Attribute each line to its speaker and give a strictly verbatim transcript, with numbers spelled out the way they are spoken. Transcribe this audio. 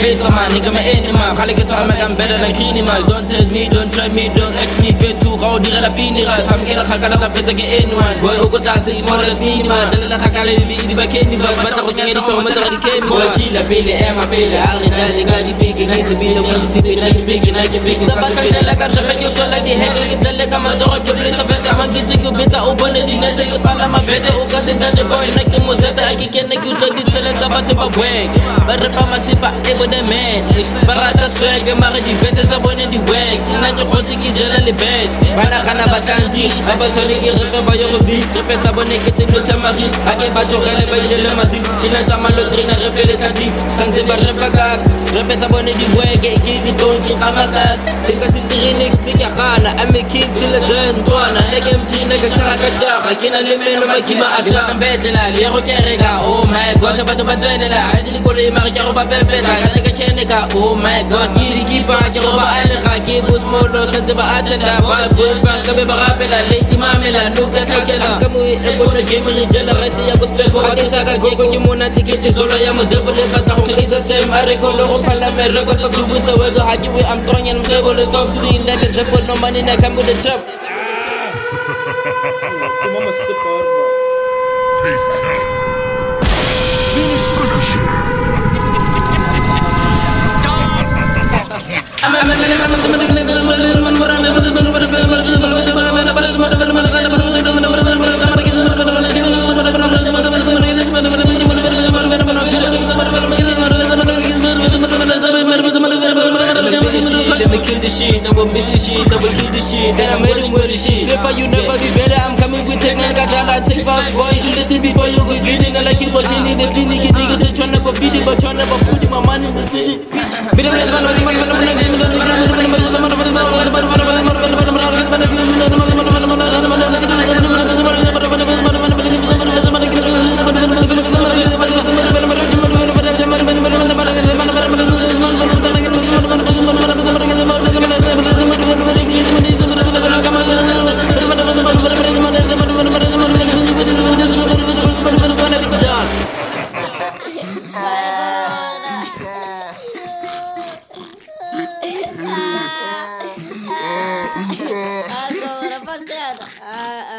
Speaker 1: hater man, nigga my animal. Call it time like I'm better than criminal. Don't test me, don't try me, don't ex me. Fait tout, rao dire la finira. Sam kila khalka la fete ke anyone. Boy uko taxi small as minimal. Tell la khalka le bi di ba kennival. Bata ko tinga di to mata di kemo. Boy chila pele ema pele. Alri dali gadi fiki nice bi do kanti sisi na ki fiki na ki fiki. Sabaka tella ka trafe yo tola di heke ki tella ka ma zoro ko le sa fese ma gitsi ko beta o bone di nese yo fala ma bete o ka se daje boy na ki mo zeta aki ken na ki to di tella sa bate ba weg. Ba repa ma sipa e bo de man. Barata swag ma re di fese sa bone di weg. Na ki khosi ki jela le bed. Bana khana batandi ba tsone ki repe ba yo go bi repe sa bone ke te no tsamagi ha ke ba tlogele ba jela mazi tshila tsa malotri na repe le tladi santse ba repa ka repe sa bone di weg ke di tonki kamasa le ka se trinix ke gana ame kid till the den twana le M T na ka shaka ka shaka kina le meno makima a shaka betela le go kereka oh my god ba to ba tsenela ha tsi ko le mari ke go ba pepela ka ka kene ka oh my god di di pa ke go ba ane ga ke bus molo santse ba atenda ba ba ka be ba rapela le imamela no ka tsela ka mo e go na game le jela rese ya gospel go ga sa ka ke go ke mona tikete solo ya mo double ba ta go kisa sem are go lo go phala me re go stop to busa we go haji we I'm strong and I'm able to stop stealing like a zipper no money na come with the trap
Speaker 2: tu mama sip arva
Speaker 1: Let me kill the shit, I will miss the shit, I will kill the shit, and I'm heading with the shit. If you never be better, I'm coming with ten and got I take five boys. You listen before you begin, and I like you for in the clinic. You think it's trying to feed it, but trying to put my money in the vision.
Speaker 3: Agora, rapaziada.